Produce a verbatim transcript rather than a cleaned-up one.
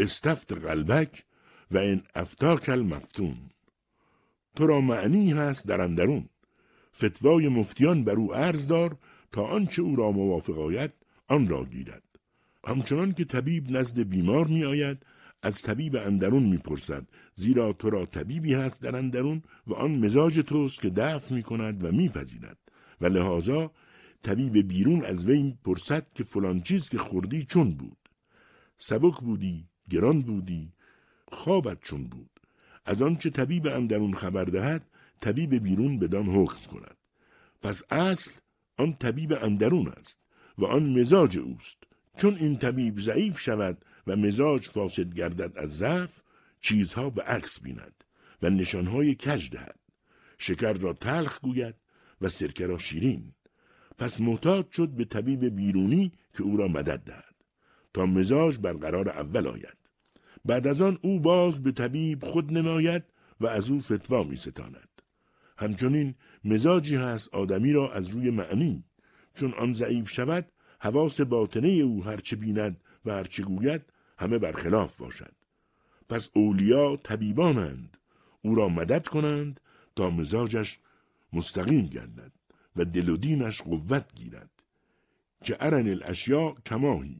استفت قلبک و ان افتاک المفتون. تو را معنی هست در اندرون، فتوای مفتیان بر او عرض دار تا آنچه او را موافق آید آن را گیرد. همچنان که طبیب نزد بیمار می آید از طبیب اندرون می پرسد، زیرا تو را طبیبی هست در اندرون و آن مزاج توست که دفع می کند و می پذیرد و لحاظا طبیب بیرون از وی پرسد که فلان چیز که خوردی چون بود، سبک بودی، گران بودی، خوابت چون بود. از آنچه طبیب اندرون خبر دهد طبیب بیرون بدان حکم کند. پس اصل آن طبیب اندرون است و آن مزاج اوست. چون این طبیب ضعیف شود و مزاج فاسد گردد از ضعف، چیزها به عکس بیند و نشانهای کج دهد. شکر را تلخ گوید و سرکه را شیرین. پس محتاج شد به طبیب بیرونی که او را مدد دهد تا مزاج برقرار اول آید. بعد از آن او باز به طبیب خود نماید و از او فتوا می ستاند. همچنین مزاجی هست آدمی را از روی معنی، چون آن ضعیف شود حواس باطنه او هرچه بیند و هرچه گوید همه برخلاف باشد. پس اولیا طبیبانند، او را مدد کنند تا مزاجش مستقیم گردد و دل و دینش قوت گیرد. که ارن الاشیاء کماهی،